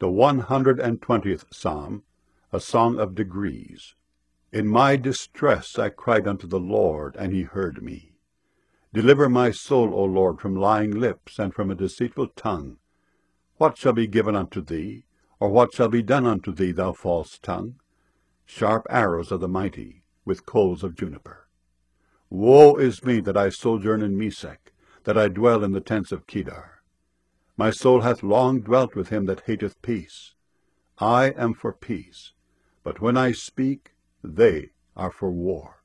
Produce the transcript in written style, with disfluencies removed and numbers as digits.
The 120th Psalm, a song of degrees. In my distress I cried unto the Lord, and he heard me. Deliver my soul, O Lord, from lying lips, and from a deceitful tongue. What shall be given unto thee, or what shall be done unto thee, thou false tongue? Sharp arrows of the mighty, with coals of juniper. Woe is me that I sojourn in Mesech, that I dwell in the tents of Kedar. My soul hath long dwelt with him that hateth peace. I am for peace, but when I speak, they are for war.